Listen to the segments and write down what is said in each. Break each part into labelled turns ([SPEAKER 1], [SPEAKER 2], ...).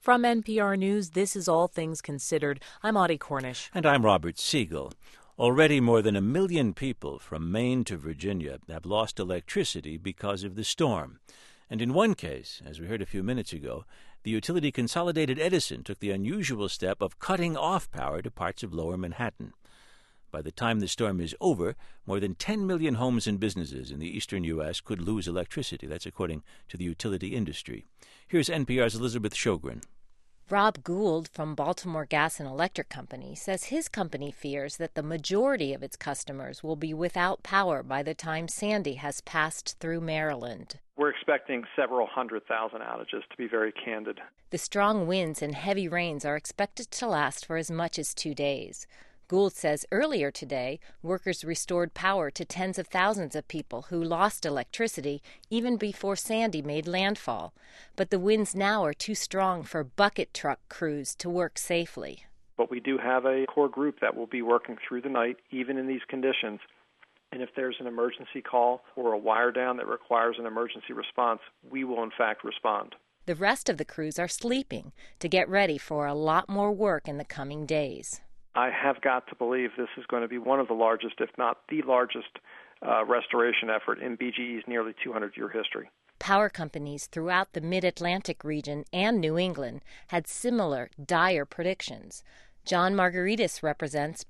[SPEAKER 1] From NPR News, this is All Things Considered. I'm Audie Cornish.
[SPEAKER 2] And I'm Robert Siegel. Already more than 1 million people from Maine to Virginia have lost electricity because of the storm. And in one case, as we heard a few minutes ago, the utility Consolidated Edison took the unusual step of cutting off power to parts of lower Manhattan. By the time the storm is over, more than 10 million homes and businesses in the eastern U.S. could lose electricity. That's according to the utility industry. Here's NPR's Elizabeth Shogren.
[SPEAKER 3] Rob Gould from Baltimore Gas and Electric Company says his company fears that the majority of its customers will be without power by the time Sandy has passed through Maryland.
[SPEAKER 4] We're expecting several 100,000 outages, to be very candid.
[SPEAKER 3] The strong winds and heavy rains are expected to last for as much as 2 days. Gould says earlier today, workers restored power to tens of thousands of people who lost electricity even before Sandy made landfall. But the winds now are too strong for bucket truck crews to work safely.
[SPEAKER 4] But we do have a core group that will be working through the night, even in these conditions. And if there's an emergency call or a wire down that requires an emergency response, we will in fact respond.
[SPEAKER 3] The rest of the crews are sleeping to get ready for a lot more work in the coming days.
[SPEAKER 4] I have got to believe this is going to be one of the largest, if not the largest, restoration effort in BGE's nearly 200-year history.
[SPEAKER 3] Power companies throughout the Mid-Atlantic region and New England had similar dire predictions. John Margaritis represents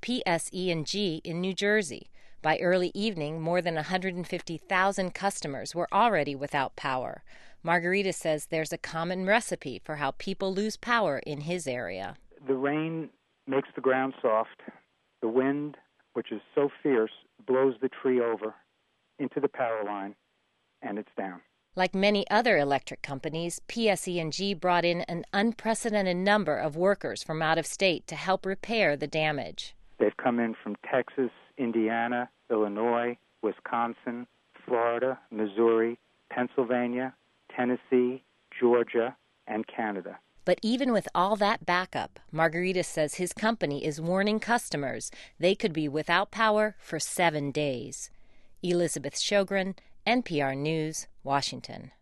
[SPEAKER 3] PSE&G in New Jersey. By early evening, more than 150,000 customers were already without power. Margaritis says there's a common recipe for how people lose power in his area.
[SPEAKER 5] The rain makes the ground soft. The wind, which is so fierce, blows the tree over into the power line, and it's down.
[SPEAKER 3] Like many other electric companies, PSE&G brought in an unprecedented number of workers from out of state to help repair the damage.
[SPEAKER 5] They've come in from Texas, Indiana, Illinois, Wisconsin, Florida, Missouri, Pennsylvania, Tennessee, Georgia, and Canada.
[SPEAKER 3] But even with all that backup, Margaritis says his company is warning customers they could be without power for 7 days. Elizabeth Shogren, NPR News, Washington.